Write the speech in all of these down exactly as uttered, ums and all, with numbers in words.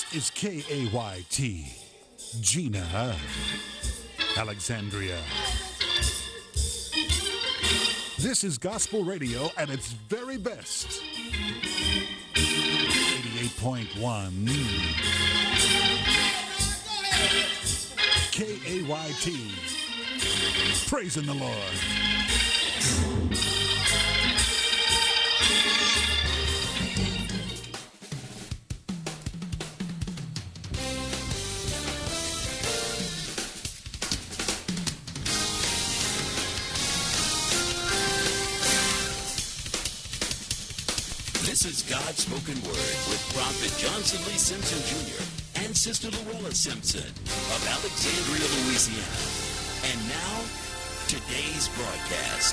is K A Y T, Gina Alexandria. This is gospel radio at its very best. eighty-eight point one K A Y T. Praising the Lord. This is God's Spoken Word with Prophet Johnson Lee Simpson Junior and Sister Luella Simpson of Alexandria, Louisiana. And now, today's broadcast.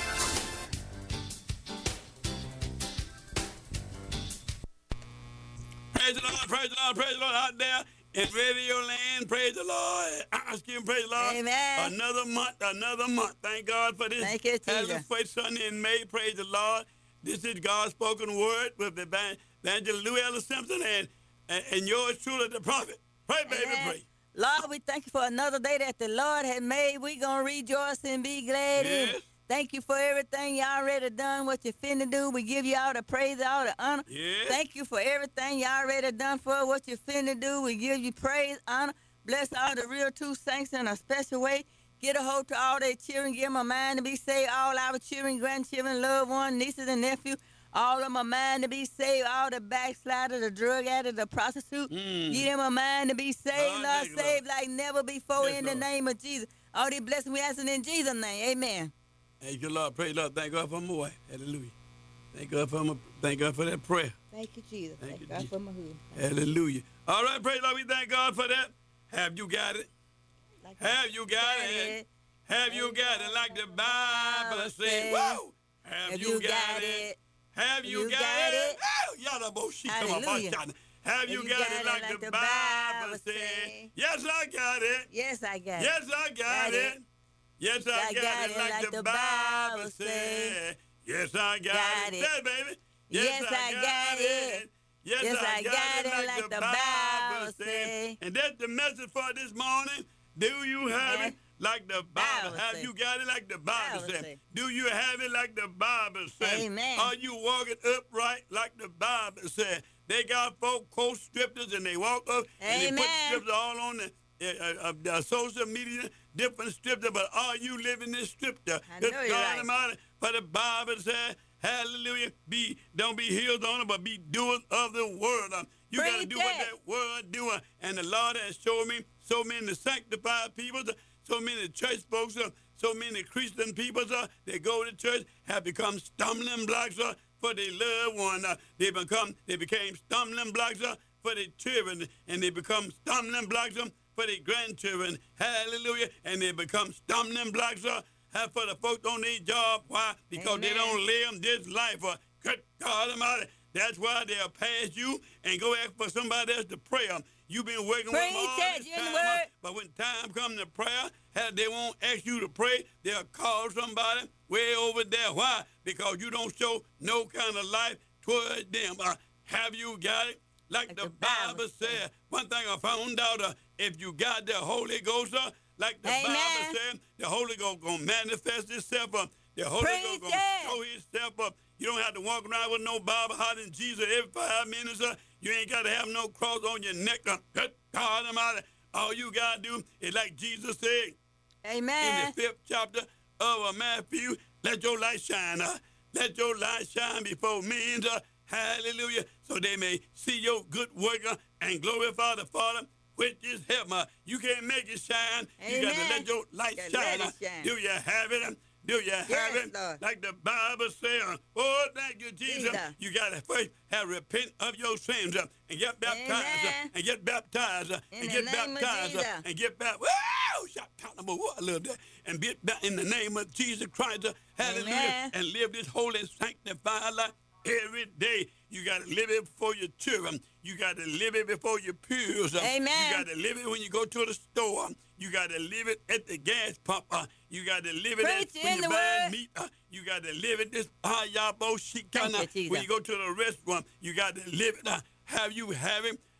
Praise the Lord, praise the Lord, praise the Lord out there in radio land. Praise the Lord. Excuse me, praise the Lord. Amen. Another month, another month. Thank God for this. Thank you, As Jesus. the first Sunday in May, praise the Lord. This is God's spoken word with the Evangelist Luella Simpson and, and, and yours truly, the prophet. Pray, baby, Amen. pray. Lord, we thank you for another day that the Lord had made. We're going to rejoice and be glad in Yes. it. Thank you for everything you already done, what you finna do. We give you all the praise, all the honor. Yes. Thank you for everything you already done for what you finna do. We give you praise, honor. Bless all the real true saints in a special way. Get a hold to all their children. Give them a mind to be saved. All our children, grandchildren, loved ones, nieces and nephews. All of them a mind to be saved. All the backsliders, the drug addict, the prostitute. Mm. Give them a mind to be saved, Lord, Lord. thank you, Lord. Saved like never before Yes, in the Lord. name of Jesus. All these blessings we asking in Jesus' name. Amen. Thank you, Lord. Praise the Lord. Thank God for my wife. Hallelujah. Thank God for my, thank God for that prayer. Thank you, Jesus. Thank Thank, you, God Jesus. for my hood. Hallelujah. All right, praise the Lord. We thank God for that. Have you got it? Like Have you got it? Have you got it like the Bible says? Whoa! Have you got it? Have you got it? Oh, y'all both she come up on Hallelujah. shouting. Have you got it like the Bible says? Yes, I got it. Yes, I got it. Yes, I got Got it. it. Yes, I got it like the Bible says. Yes, I got Got it. it. Say it, baby. Yes, I got it. Yes, Yes, I got it like the Bible says. say. And that's the message for this morning. Do you have Yeah. it like the Bible? Bible Have say. you got it like the Bible Bible says? say. Do you have it like the Bible says? Amen. Are you walking upright like the Bible says? They got folk quote scriptures and they walk up and they put Amen. scriptures all on the uh, uh, uh, social media, different scripture, but are you living this scripture? I Good know you're God right. Almighty, for the Bible says, hallelujah, be don't be healers on it, but be doers of the word. Um, you got to Preach do what it. that word doing. And the Lord has shown me so many sanctified people, so many church folks, uh, so many Christian people uh, that go to church have become stumbling blocks uh, for their loved one. Uh, they become they became stumbling blocks uh, for their children, and they become stumbling blocks uh, for their grandchildren. Hallelujah. And they become stumbling blocks uh, have for the folks on their job. Why? Because they Amen. don't live this life. Uh, good God Almighty. That's why they'll pass you and go ask for somebody else to pray. Um, You've been working with them Preach all it, this you in the time, uh, word. but when time comes to prayer, hell, they won't ask you to pray. They'll call somebody way over there. Why? Because you don't show no kind of life toward them. Uh, have you got it? Like, Like the, the Bible, Bible says. says. One thing I found out, uh, if you got the Holy Ghost, uh, like the Amen. Bible says, the Holy Ghost going to manifest itself up. The Holy Preach Ghost going to it. show himself up. You don't have to walk around with no Bible hollering Jesus every five minutes. Uh, you ain't got to have no cross on your neck. Uh, good God Almighty. All you got to do is like Jesus said in Amen. the fifth chapter of uh, Matthew, let your light shine. Uh, let your light shine before men. Uh, hallelujah. So they may see your good work uh, and glorify the Father, which is heaven. Uh, you can't make it shine. You got to Amen. let your light Gotta shine. let Uh, it shine. Do you have it? Uh, Do you have Yes, it? Lord. Like the Bible says. Oh, thank you, Jesus. Jesus. You got to first have repent of your sins uh, and get baptized uh, Amen. and get baptized uh, In and the get name of baptized uh, Jesus. and get baptized. Woo! Shout, count number one, I love that. And be back in the name of Jesus Christ. Uh, hallelujah. Amen. And live this holy, sanctified life every day. You got to live it before your children. You got to live it before your peers. Uh, Amen. You got to live it when you go to the store. You got to live it at the gas pump. Uh, you got to live it at, Preach when in you're the buying word. meat. Uh, you got to live it this ayabo Thank shikana. you, Jesus. When you go to the restaurant, you got to live it. Uh, have you have it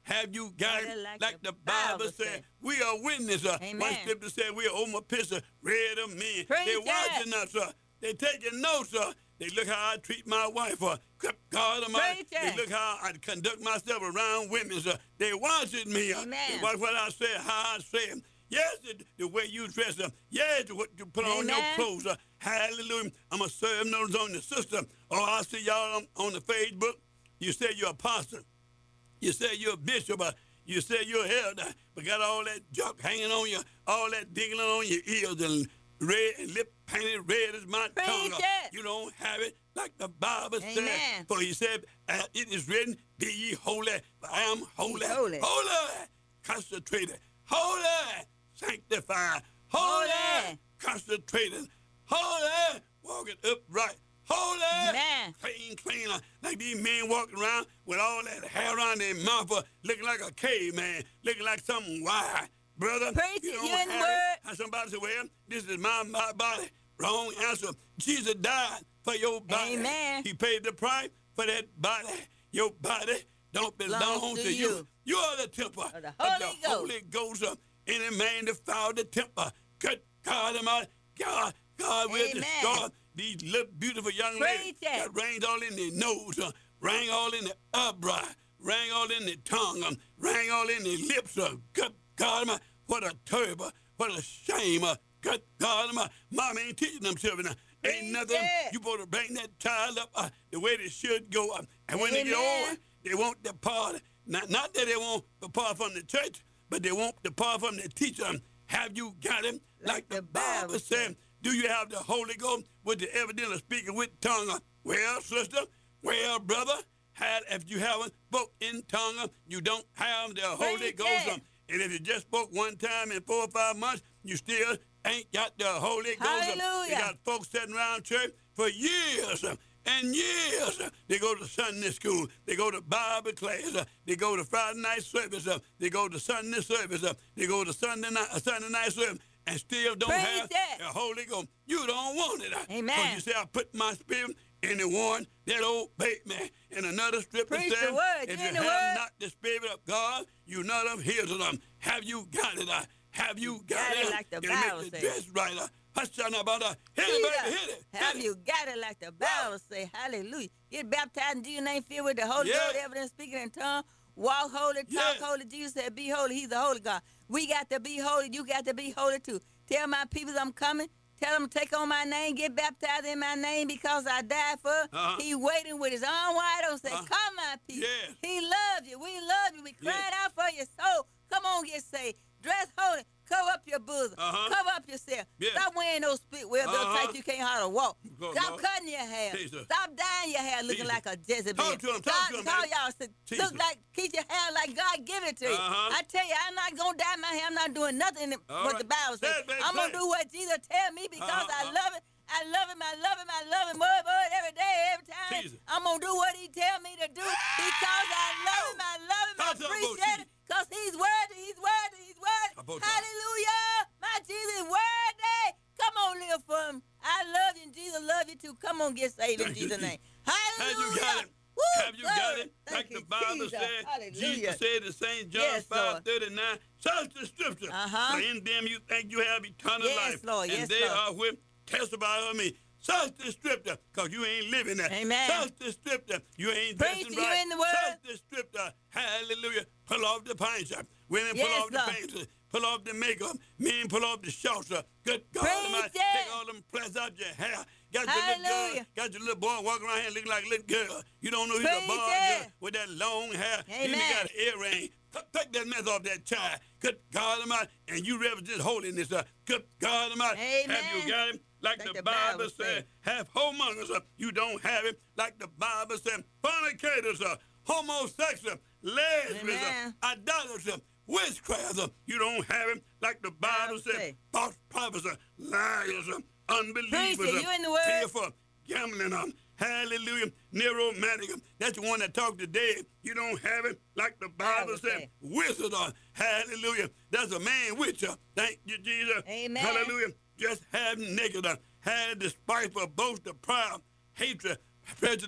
Have you got Got it? it like Like the the Bible Bible said, said. we are witnesses. Uh, Amen. one scripture said we are over a picture, read of men. Preach They're it. watching us. Uh, they taking notes. Uh, they look how I treat my wife. Uh, God Almighty. Preach They it. look how I conduct myself around women. Uh, they watching me. Uh, Amen. They watch what I say, how I say it. Yes, the, the way you dress up. Yes, what you put on your Amen. clothes. Uh, hallelujah. I'm going to serve notice on the system. Or I see y'all on, on the Facebook. You say you're apostle. You say you're a bishop. Uh, you say you're elder. But got all that junk hanging on you, all that dingling on your ears and red and lip painted red as my Preach tongue. Uh, it. You don't have it like the Bible said. Amen. For he said, uh, it is written, be ye holy, for I am holy. holy. Holy. Concentrated. Holy. Sanctified. Holy. Holy. Concentrated. Holy. Walking upright. Holy. Amen. Clean, clean. uh, Like these men walking around with all that hair around their mouth, uh, looking like a caveman, looking like something wild. Brother, Preach you it, don't you in the have word. it. And somebody said, well, this is my, my body. Wrong answer. Jesus died for your body. Amen. He paid the price for that body. Your body don't belong Belongs to to you. you. You are the temple Of the of Holy the Ghost. Holy Ghost. Uh, Any man that foul the temple, good God Almighty, God, God will Amen. destroy these little beautiful young Preach ladies it. that rang all in their nose, uh, rang all in their eyebrow, rang all in their tongue, um, rang all in their lips. Uh, good God Almighty, what a terrible, what a shame. Uh, good God Almighty, mama ain't teaching them children. Uh, ain't Preach nothing. it. You supposed to bring that child up uh, the way they should go. Uh, and when they get Amen. older, they won't depart. Not, not that they won't depart from the church, but they won't depart from the teacher. Have you got him? Like, Like the the Bible Bible said. Do you have the Holy Ghost with the evidence of speaking with tongue? Uh, Well, sister, well, brother, had, if you haven't spoke in tongue, uh, you don't have the Holy Preach Ghost. it. Um, And if you just spoke one time in four or five months, you still ain't got the Holy Ghost. Um, Hallelujah. You got folks sitting around church for years uh, and years. Uh, They go to Sunday school. They go to Bible class. Uh, They go to Friday night service. Uh, They go to Sunday service. Uh, They go to Sunday night, uh, Sunday night service. And still don't Preach have it. the Holy Ghost. You don't want it. Uh, Amen. So you say, I put my spirit in the one that obeyed me. And another scripture Preach the says, word. if You you in the have word? not the spirit of God, you not of his. Um, have you got it? Uh, have you got, got it it? like the It'll Bible make the says. dress right. Uh, hush, son, about uh, hit it, baby, Jesus, hit it. hit have it. you got it like the Bible say? Hallelujah. Get baptized in Jesus' name, filled with the Holy Yeah. Ghost, evidence, speaking in tongues. Walk holy, talk Yeah. holy. Jesus said, be holy. He's the holy God. We got to be holy. You got to be holy too. Tell my people I'm coming. Tell them to take on my name, get baptized in my name because I died for. Uh-huh. He waiting with his arm wide open. Say, Uh-huh. come, my people. Yeah. He loves you. We love you. We Yeah. cried out for your soul. Come on, get saved. Dress holy. Cover up your bosom. Uh-huh. Cover up yourself. Yeah. Stop wearing those spit wear belts Uh-huh. tight you can't hardly walk. Go, Stop Lord. cutting your hair. Jesus. Stop dyeing your hair looking Jesus. like a Jezebel. Talk to him, talk God to him, call baby. y'all said, Jesus. look like, keep your hair like God give it to you. Uh-huh. I tell you, I'm not going to dye my hair. I'm not doing nothing All what right. the Bible Say says. it, baby, I'm going say to it. do what Jesus tell me because Uh-huh, I uh-huh. love it. I love him. I love him. I love him. Boy, boy, every day, every time. Jesus. I'm going to do what he tell me to do because I love him. I love him. I Talk to him, appreciate Bo, it because he's worthy. He's worthy. He's worthy. About time. Hallelujah. My Jesus is worthy. Come on, live for him. I love you and Jesus love you too. Come on, get saved in Thank you, Jesus' Jesus. name. Have Hallelujah. you got it? Woo, Have you got glory. it? Thank Like you, the Bible Jesus. said, Hallelujah. Jesus said in Saint John Yes, five Lord. thirty-nine, search the scripture. Uh-huh. For in them you think you have eternal Yes, life. Lord. And Yes, they Lord. are which testify of me. Search the scripture, because you ain't living that. Amen. Search the scripture. You ain't Preach dressing you right. in the word. Search the scripture. Hallelujah. Pull off the paint shop. Women pull Yes, off the Lord. paint shop. Pull off the makeup. Men pull off the shorts. uh, Good God Preach Almighty. it. Take all them plants out your hair. Got your little girl, Hallelujah. got your little boy walking around here looking like a little girl. You don't know he's a Preach boy it. girl with that long hair. He even Amen. got an earring. T- Take that mess off that child. Good God Almighty. And you represent holiness. Uh, good God Almighty. Have Amen. you got him? Like, Like the, the Bible, Bible said. said. Have homongers. Uh, you don't have it. Like the Bible said. Fornicators. Uh, homosexual. Lesbians. Amen. Uh, idolaters. Uh, witchcraft. Uh, you don't have it. Like the Bible Bible said. say. False prophets. Uh, liars. Uh, unbelievers. Preach it. uh, You in the word. fearful, gambling, um, hallelujah, neuromantic. um, That's the one that talked today. You don't have it like the Bible Bible said. say. Wizard, uh, hallelujah. That's a man witcher. Thank you, Jesus. Amen. Hallelujah. Just have naked, uh, had despiteful, boast, the proud, hatred, prejudice,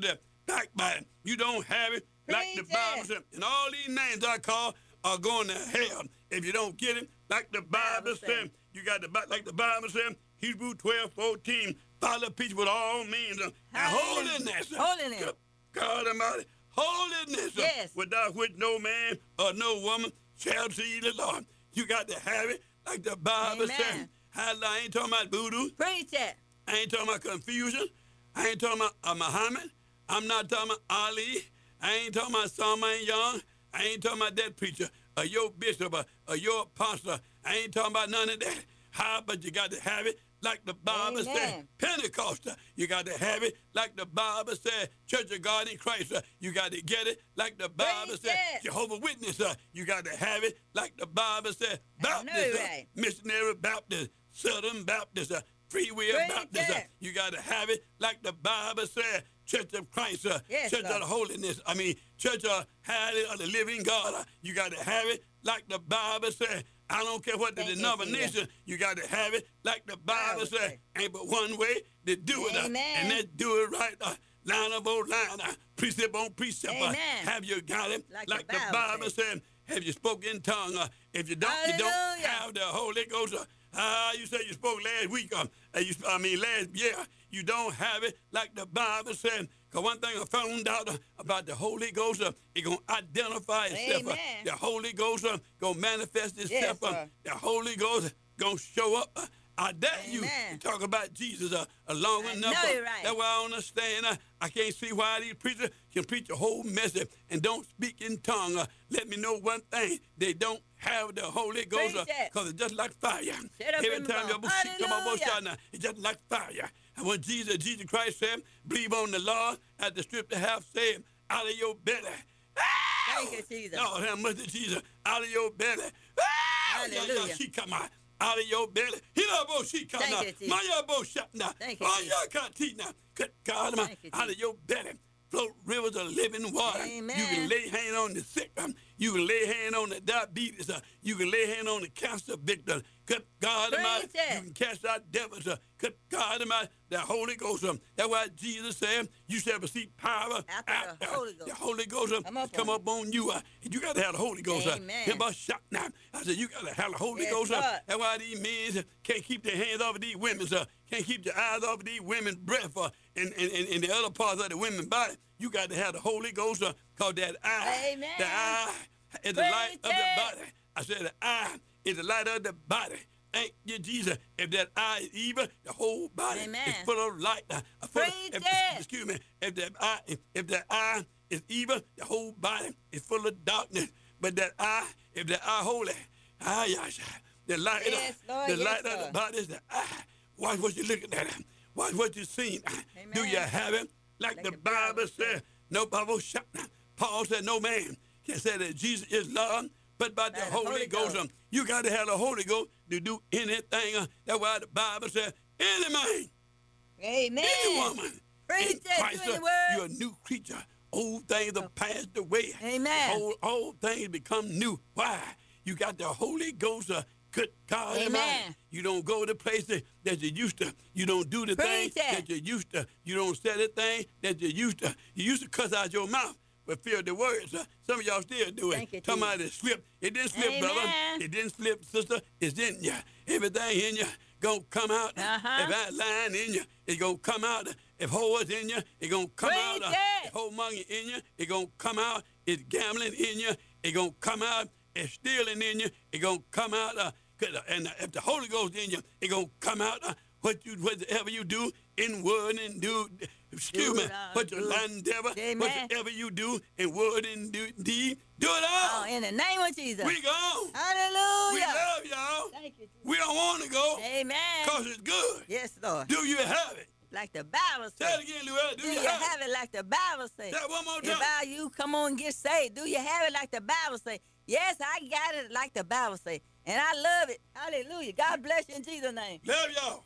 backbiting. You don't have it like the Preach Bible it. said. And all these names I call are going to hell if you don't get it like the Bible, Bible said. said. You got the Bi- like the Bible said. Hebrews twelve, fourteen. Follow peace with all means. And Hallelujah. holiness. Holiness. Good God Almighty. Holiness. Yes. Without which no man or no woman shall see the Lord. You got to have it like the Bible Amen. said. I ain't talking about voodoo. Preach it. I ain't talking about confusion. I ain't talking about uh, Muhammad. I'm not talking about Ali. I ain't talking about Solomon Young. I ain't talking about that preacher or your bishop or, or your apostle. I ain't talking about none of that. How, but you got to have it like the Bible said. Amen. Pentecost, uh, you got to have it like the Bible said. Church of God in Christ, uh, you got to get it like the Bible Preach said. it. Jehovah Witness, uh, you got to have it like the Bible said. I know Baptist, uh, right. missionary Baptist, Southern Baptist, uh, Free Will Preach Baptist, uh, it. you got to have it like the Bible said. Church of Christ, uh, Yes, Church Lord. of the Holiness. I mean, Church of Highly of the Living God. Uh, you got to have it like the Bible said. I don't care what the Thank you, denomination. Jesus. You got to have it like the Bible Bible said. say. Ain't but one way to do it, uh, Amen. and that's do it right. Uh, line upon line, uh, precept on precept. Uh, Amen. have you got it Like like, the the Bible Bible said? Have you spoken in tongue? Uh, if you don't, you don't Hallelujah. have the Holy Ghost. Uh, Ah, you said you spoke last week. Um, uh, you, I mean, last year. You don't have it like the Bible said. Because one thing I found out uh, about the Holy Ghost, uh, it going to identify itself. Uh, Amen. the Holy Ghost uh, going to manifest itself. Yes, uh, sir. the Holy Ghost going to show up. Uh, I dare you Amen. to talk about Jesus uh, long I enough. know uh, you're right. That's why I understand. Uh, I can't see why these preachers can preach a whole message and don't speak in tongue. Uh, let me know one thing. They don't have the Holy Ghost Preach it. because it's just like fire. Shut up Every in the time your mouth. shit come up on Hallelujah. shot now, it's just like fire. And when Jesus, Jesus Christ said, believe on the Lord at the strip to have saved out of your belly. Thank you, Jesus. Lord have mercy, Jesus, out of your belly. Hallelujah. She come out. Out of your belly. He love both she come Thank out. you, Jesus. My both shut now. Thank you, Oh, Jesus. y'all can't teach now. Good God, man. Thank you, Out of Jesus. your belly. Float rivers of living water. Amen. You can lay hand on the sick. Um, you can lay hand on the diabetes. Uh, you can lay hand on the cancer victim. Good God Preach Almighty. it. You can cast out devils. Uh, good God Almighty. The Holy Ghost. Um, that's why Jesus said, you shall receive power After the Holy Ghost. The Holy Ghost um, Come up come on up on you. Uh, and you got to have the Holy Ghost. Uh, Amen. Him about shot now. I said, you got to have the Holy Yes, Ghost. Uh, Lord. that's why these men uh, can't keep their hands off of these women. Uh, can't keep their eyes off of these women's breath uh, and, and, and, and the other parts of the women's body. You got to have the Holy Ghost uh, cause that eye, Amen. the eye is the Preach light of the it. body. I said the eye is the light of the body. Thank you, Jesus. If that eye is evil, the whole body Amen. is full of light. Uh, full of- Preach if, it. excuse me. If that eye, if, if that eye is evil, the whole body is full of darkness. But that eye, if that eye holy, ah, yes, the light, Yes, Lord, the yes, light of the Lord. body is the eye. Watch what you're looking at. Watch what you're seeing. Do you Amen. have it? Like, Like the, the Bible Bible said, no Bible shot. Paul said, no man can say that Jesus is Lord, but by the By the Holy, Holy Ghost. Ghost. Um, you got to have the Holy Ghost to do anything. Uh, that's why the Bible said, any man, Amen. any woman, Preach in it, Christ, do the uh, word. you're a new creature. Old things have passed away. Amen. Old, old things become new. Why? You got the Holy Ghost. Uh, good God Amen. Almighty. You don't go to places that you used to. You don't do the things Preach it. that you used to. You don't say the thing that you used to. You used to cuss out your mouth, but fear the words. Uh, some of y'all still do it. Thank you, Talking about it slipped. It didn't slip, Amen. brother. It didn't slip, sister. It's in you. Everything in you gonna come out. Uh-huh. If that lying in you, it's gonna come out. If whore's in you, it's gonna come Preach out. Uh, it. if whoremonger in you, it's gonna come out. It's gambling in you, it's gonna come out. If stealing in you, it's gonna come out. Uh, 'cause, uh, and uh, if the Holy Ghost in you, it's gonna come out. Uh, what you, whatever you do in word and do, excuse Do me, it all, what you do it. endeavor, Amen. whatever you do in word and do, deed, do it all. Oh, in the name of Jesus. We go. We Hallelujah. love y'all. Thank you, Jesus. We don't want to go Amen. because it's good. Yes, Lord. Do you have it? Like the Bible Say says. it again, Louella. Do, Do you, you have, have it like the Bible says? it? Say it one more If time. I you come on and get saved, do you have it like the Bible say? Yes, I got it like the Bible say. And I love it. Hallelujah. God bless you in Jesus' name. Love y'all.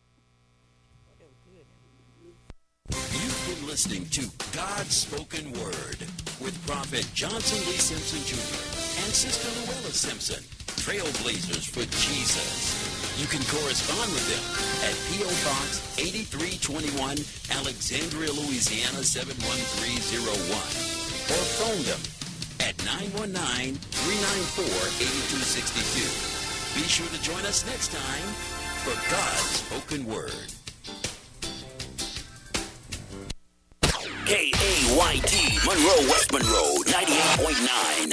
You've been listening to God's Spoken Word with Prophet Johnson Lee Simpson Junior and Sister Luella Simpson, trailblazers for Jesus. You can correspond with them at P O. Box eighty-three twenty-one, Alexandria, Louisiana seven one three zero one. Or phone them at nine one nine, three nine four, eight two six two. Be sure to join us next time for God's Spoken Word. K A Y T, Monroe, West Monroe, ninety-eight point nine.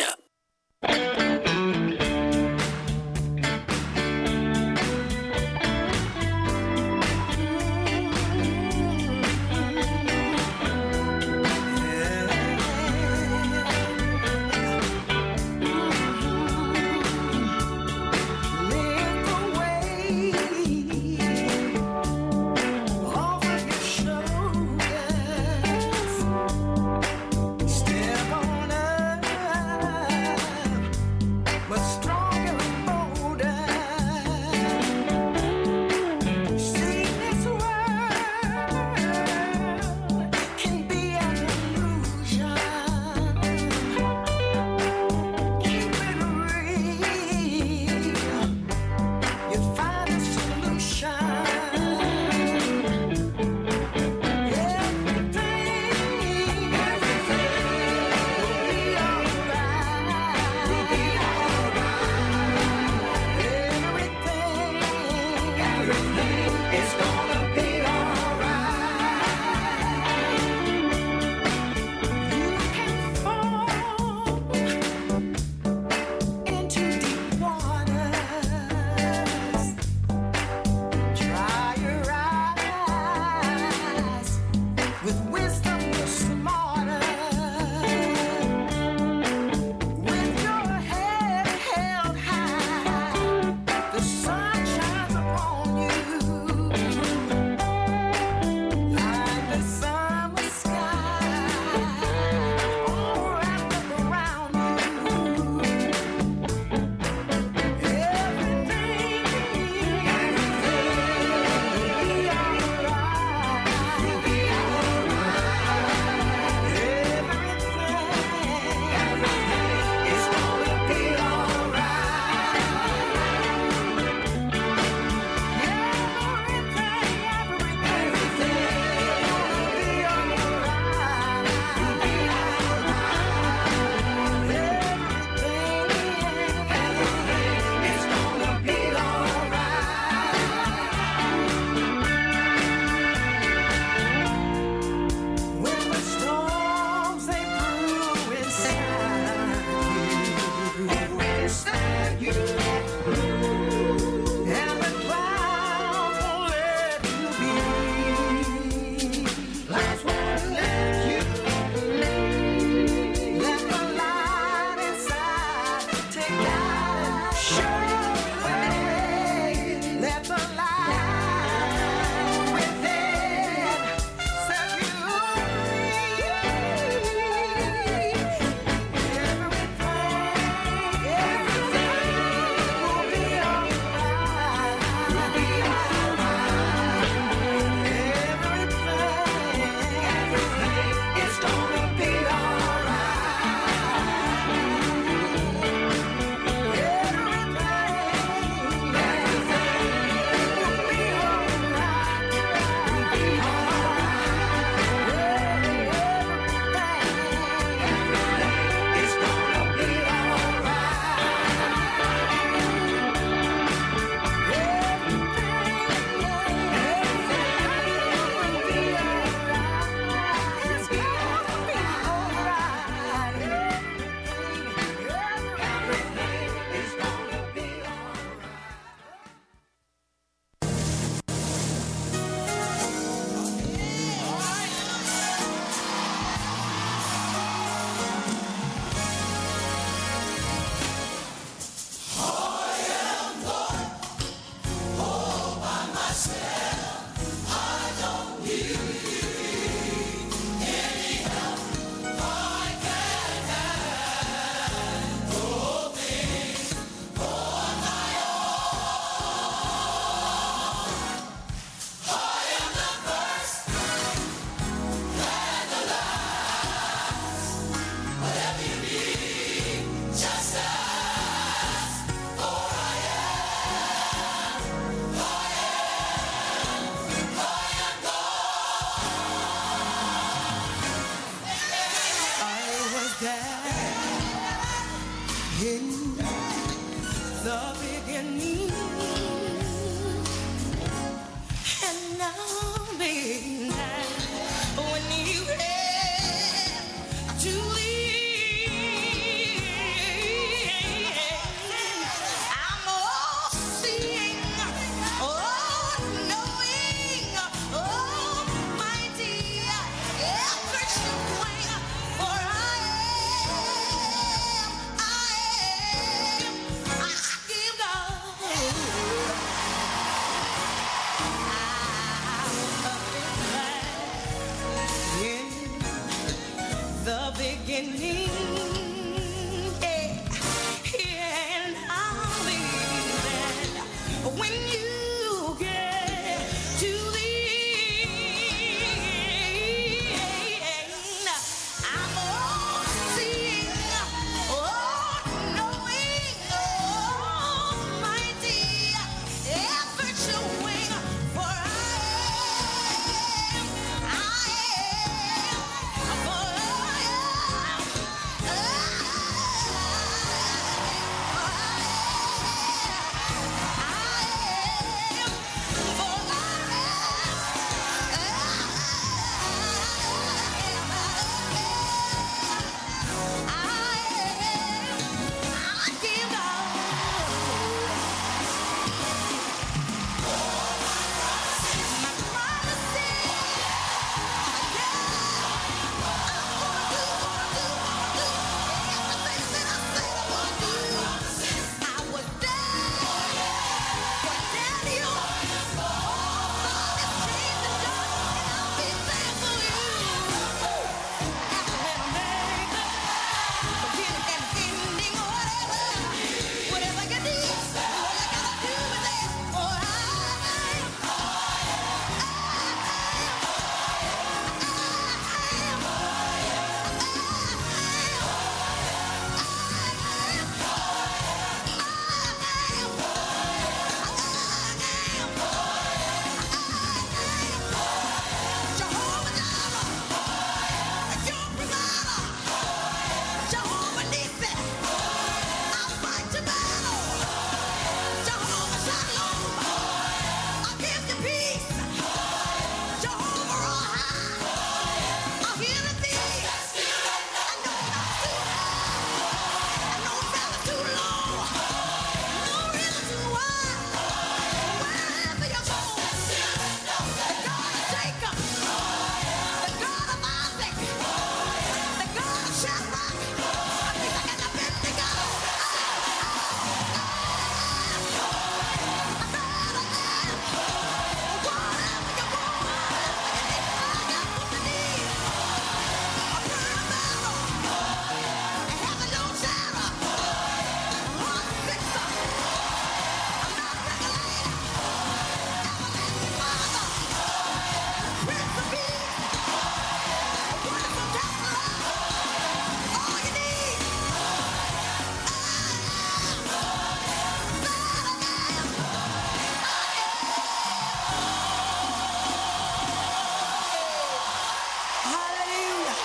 Step on up. in the beginning, and now, baby, when you have to leave, I'm all seeing, all knowing, almighty, ever showing, for I am, I am, I give God. In the beginning, yeah, yeah, and I'll be there when you get to the end. I'm all seeing, all knowing, almighty, ever showing, for I am, I am, for I am, I am, for I I give God my promises. I was there for Daniel. Promise changed the dark, and I'll be there for you. Alpha and Omega, beginning and ending, whatever, whatever you need, all you gotta do is ask. For I am, Jehovah Jireh, your provider, Jehovah Nissi, I'll fight your battle. Jehovah Shalom, I'll give you peace. Jehovah Rohi, I'll heal thee. I know not too high, I know never too low, no river too wide. Wherever you go, the God of Jacob, the God of Isaac, the God of Shadrach, Meshach, and Abednego. Whatever you want, I got what you need. A prayer battle, a heaven on Sarah, heart fixer, a mouth regulator, everlasting Father, Prince of Peace, a wonderful counselor, all you need. Hallelujah.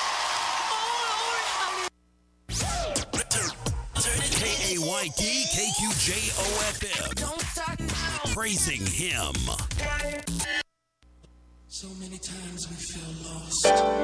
Oh, Lord, hallelujah. K A Y T K Q J O F M. Don't start now. Praising Him. So many times we feel lost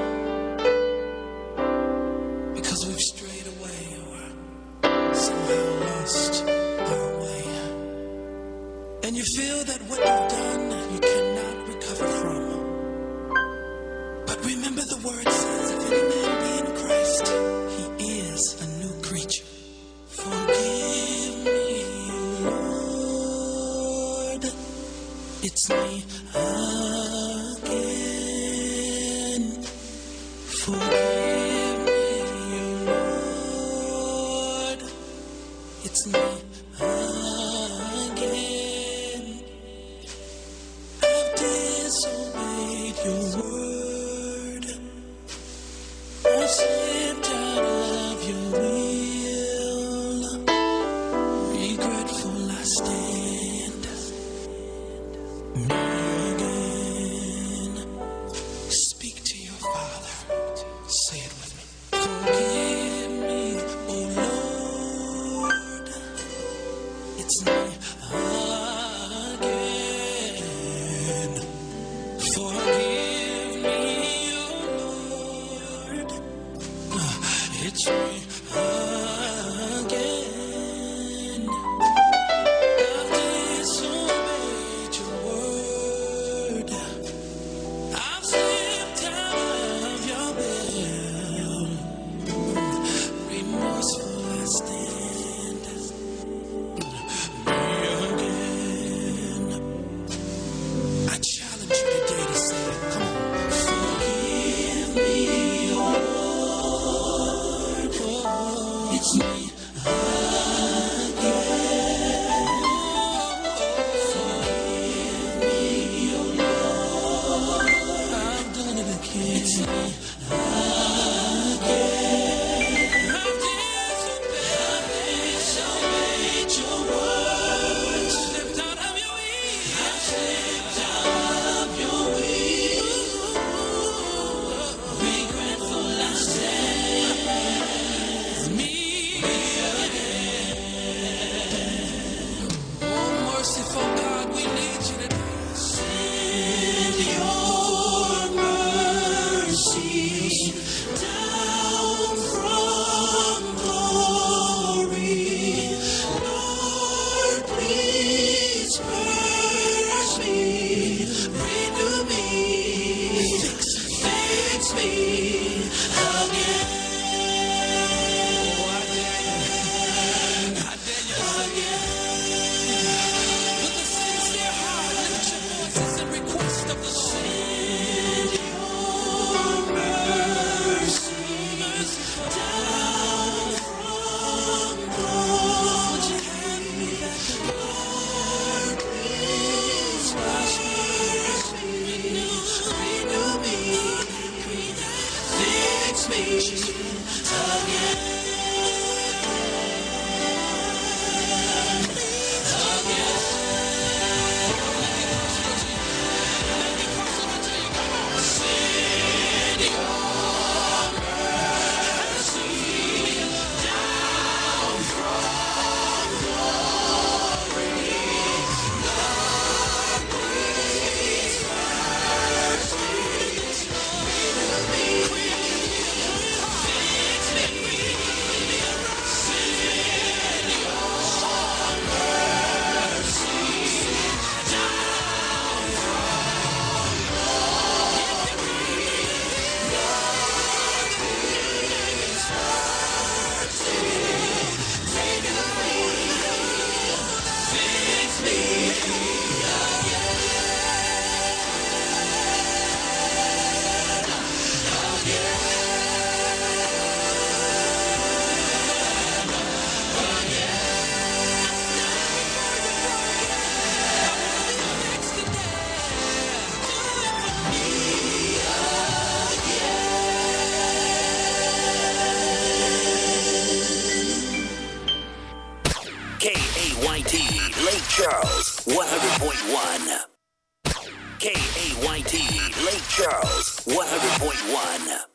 because we've strayed away or somehow lost our way. And you feel that what you've done you cannot recover from. But remember the word says, if any man be in Christ, he is a new creature. Forgive me, Lord, it's me again. Forgive me, Lord, it's me again. I've disobeyed your word. I've slipped out of your will. Regretful I stand. Me again. Speak to your Father. Say it with me. Forgive It's me again. I've disobeyed your word. I've slipped out of your will. Remorseful I stand. Me again. I challenge you today to say it. Come on. Forgive me, oh Lord. It's me again. Forgive me, oh Lord. I've done it again. It's me again. I've disobeyed your word. Slipped out of your will. I've slipped out of your will. Regretful I stand. Me again. Oh, merciful God, we need you today. Send your mercy down from glory. Lord, please purge me, renew me, fix me again. Oh, I dare you. I dare you to sing it. With a sincere heart, lift your voices in request of the Lord. Send your mercy down from glory. Would you hand me that Lord, please wash me, renew, renew me, fix me again. K A Y T, Lake Charles, one hundred point one. K A Y T, Lake Charles, one hundred point one.